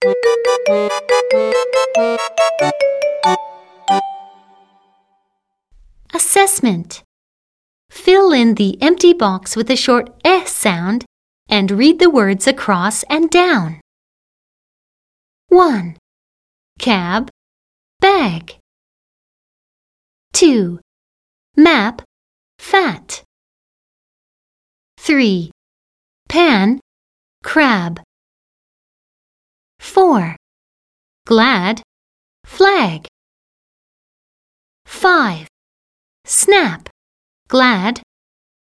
Assessment. Fill in the empty box with a short eh sound and read the words across and down. 1. Cab, bag. 2. Map, fat. 3. Pan, crab. 4. Glad, flag. 5. Snap, glad,